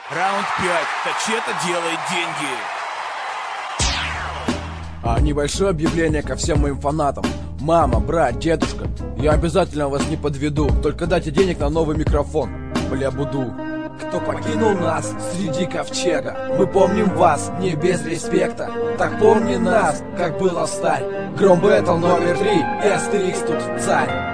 Раунд 5. Тачета делает деньги. Небольшое объявление ко всем моим фанатам. Мама, брат, дедушка, я обязательно вас не подведу. Только дайте денег на новый микрофон. Бля, буду. Кто покинул нас среди ковчега, мы помним вас, не без респекта. Так помни нас, как было встать. Гром Бэтл номер 3, Астерикс тут царь.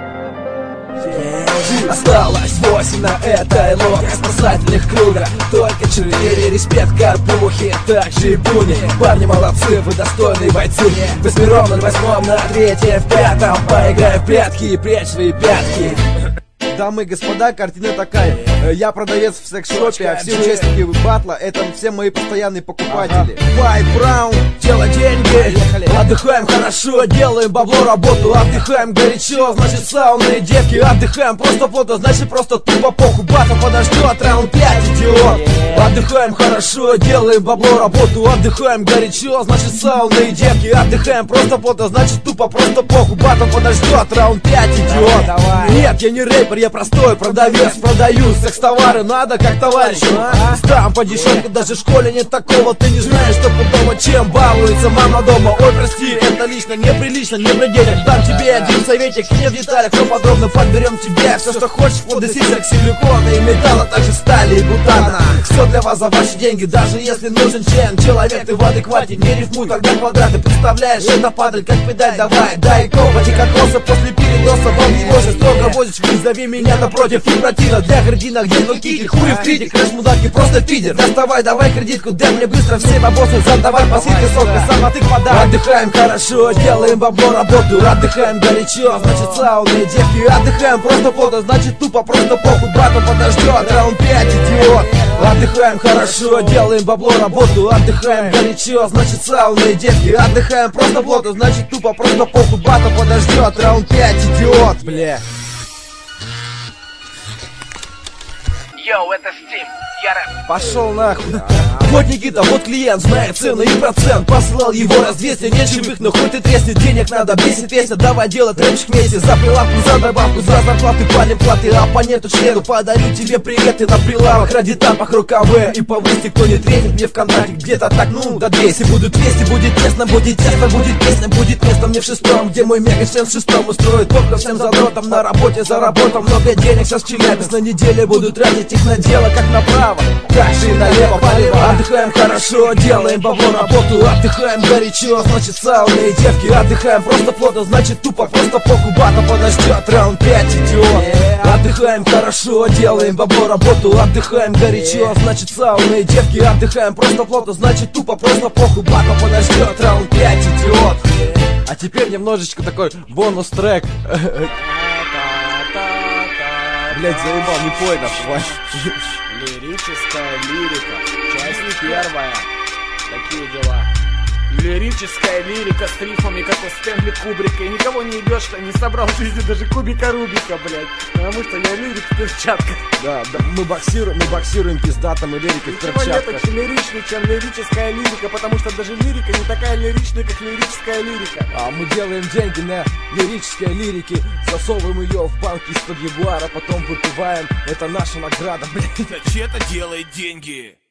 Осталось 8 на этой лодке спасательных круга. Только 4 респект карпухи, также и буни. Парни молодцы, вы достойные бойцы. 8 на 8, на 3, в 5. Поиграй в прятки и прячь свои пятки. Дамы и господа, картина такая. Я продавец в секс-шопе, а все участники батла — это все мои постоянные покупатели. Fight Brown, дело деньги. Отдыхаем хорошо, делаем бабло, работу. Отдыхаем горячо, значит сауны и девки. Отдыхаем просто плотно, значит просто тупо похуй. Батл подождет, раунд 5, идиот. Отдыхаем хорошо, делаем бабло, работу. Отдыхаем горячо, значит сауны и девки. Отдыхаем просто плотно, значит тупо просто похуй. Батл подождет, раунд 5, идиот. Нет, я не рэпер, я простой продавец. Продаю секс-товары, надо как товарищу. Там по дешевке, даже в школе нет такого. Ты не знаешь, что дома чем балуется мама дома. Ой, прости, это лично, неприлично, не про денег. Дам тебе один советик, не в деталях, но подробно подберем тебе все, что хочешь, вплоть до сисек, силикона и металла, также стали и бутана. Все для вас за ваши деньги, даже если нужен член. Человек, ты в адеквате, не рифмуй, когда квадраты. Представляешь, это падаль, как педаль, давай, дай копоти, кокоса после передоса. Вам не может строго возишь, зови меня напротив Фибратина. Для градина, где ну кикель, хуев критик, крэш мудаки, просто фидер. Доставай, давай кредитку, дай мне быстро все бабосы. Задавай по скидке сотка, сам ты подай. Отдыхаем хорошо, делаем бабло, работу. Отдыхаем горячо, значит сауны и девки. Отдыхаем просто плотно, значит тупо просто похуй. Батл подождет, раунд 5, идиот. Отдыхаем хорошо, делаем бабло, работу. Отдыхаем горячо, значит сауны и девки. Отдыхаем просто плотно, значит тупо просто похуй. Батл подождет, раунд 5, идиот. Бля. Йоу, это Стим, я рэп. Пошел нахуй. Вот Никита, вот клиент, знает цены и процент. Посылал его раз 200, нет живых, но хоть и треснет. Денег надо, бесит песня, давай делать рэпчик вместе. За прилавку, за добавку, за зарплаты, палим платы. Оппоненту члену подарю тебе приветы на прилавок. Ради тапах рукавы и повысти, кто не тренит мне ВКонтакте. Где-то так, ну, до 200. Будут 200, будет тесно, будет тесно, будет песня, будет место мне в 6-м. Где мой мега-член в 6-м устроит только всем задротом. На работе заработал много денег, сейчас Челябинск на неделе буду тратить их на дело, как направо, так же и налево, полево. Отдыхаем хорошо, делаем бабло, работу. Отдыхаем горячо, значит сауны и девки. Отдыхаем просто плотно, значит тупо просто похуй. Батл подождет, раунд 5, идиот. Отдыхаем хорошо, делаем бабло, работу. Отдыхаем горячо, значит сауны и девки. Отдыхаем просто плотно, значит тупо просто похуй. Батл подождет, раунд 5, идиот. А теперь немножечко такой бонус-трек. Блять, заебал, не пой нахуй. Лирическая лирика, часть не первая. Такие дела. Лирическая лирика с рифмами, как у Стэнли Кубрика. И никого не ебешь, что не собрал в жизни даже кубика Рубика, блять. Потому что я лирик в перчатках. Да, мы боксируем пиздатом и лирикой в перчатках. Ничего нет очень лиричнее, чем лирическая лирика. Потому что даже лирика не такая лиричная, как лирическая лирика. А мы делаем деньги на лирической лирике. Засовываем ее в банки из-под ягуара, потом выпиваем. Это наша награда, блядь. Тачета делает деньги.